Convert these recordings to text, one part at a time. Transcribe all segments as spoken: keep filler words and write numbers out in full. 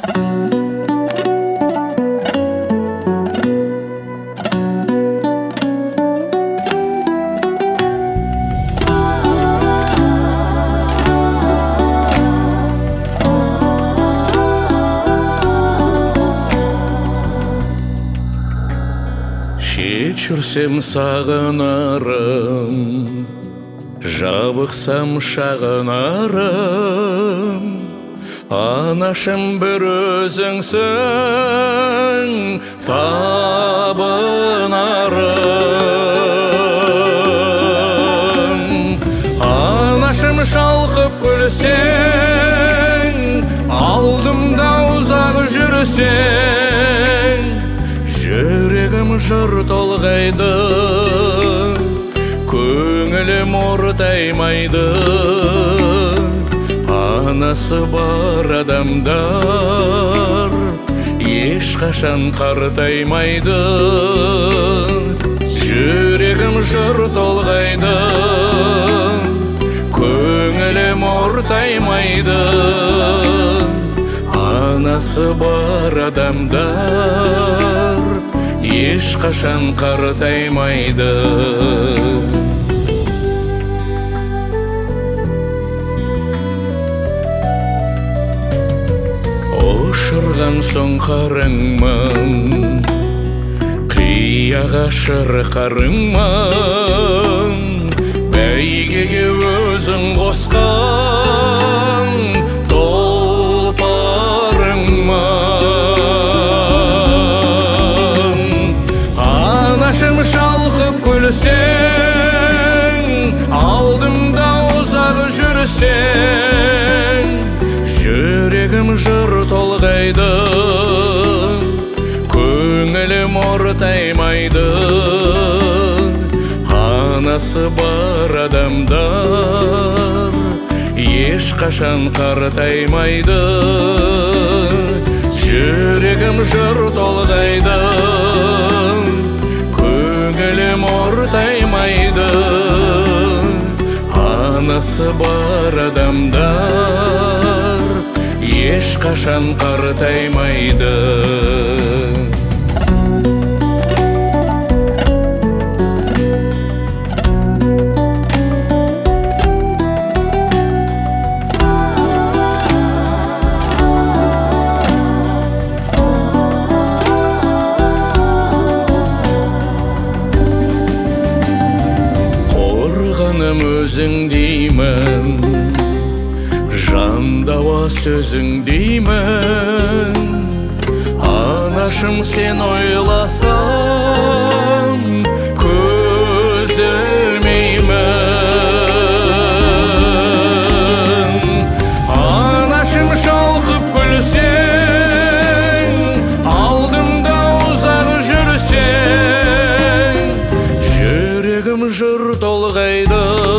Кешірсем сағынарым, жабықсам шағынарым, анашым бір өзіңсің табынарым. Анашым шалқып күлсең, алдымда ұзақ жүрсең, жүрегім жыр толғайды, көңілім ортаймайды. Анасы бар адамдар ешқашан қартаймайды. Жүрегім жыр толғайды, көңілім ортаймайды. Анасы бар адамдар ешқашан қартаймайды. Ұшырған соң қарыңмын, қияға шырқарыңмын, бәйгеге өзің қосқан тұлпарыңмын. Анашым шалқып күлсең, алдымда ұзақ жүрсең, жүрегім жыр толғайды, көңілім ортаймайды. Анасы бар адамдар ешқашан қартаймайды. Жүрегім жыр толғайды, көңілім ортаймайды. Анасы бар адамдар ешқашан қартаймайды. Қорғаным өзің деймін, жандауа сөзің деймін. Анашым сен ойласам көз ілмеймін. Анашым шалқып күлсең, алдымда ұзақ жүрсең, жүрегім жыр толғайды,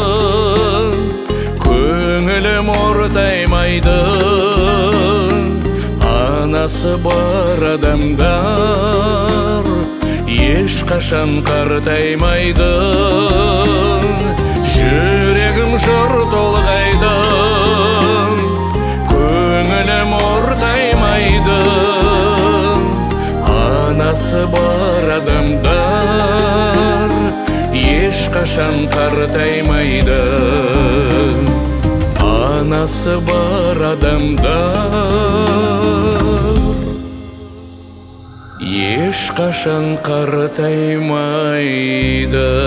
көңілім ортаймайды. Анасы бар адамдар ешқашан қартаймайды. Жүрегім жыр толғайды, көңілім ортаймайды. Анасы бар адамдар ешқашан қартаймайды. Анасы бар адамдар ешқашан қартаймайды.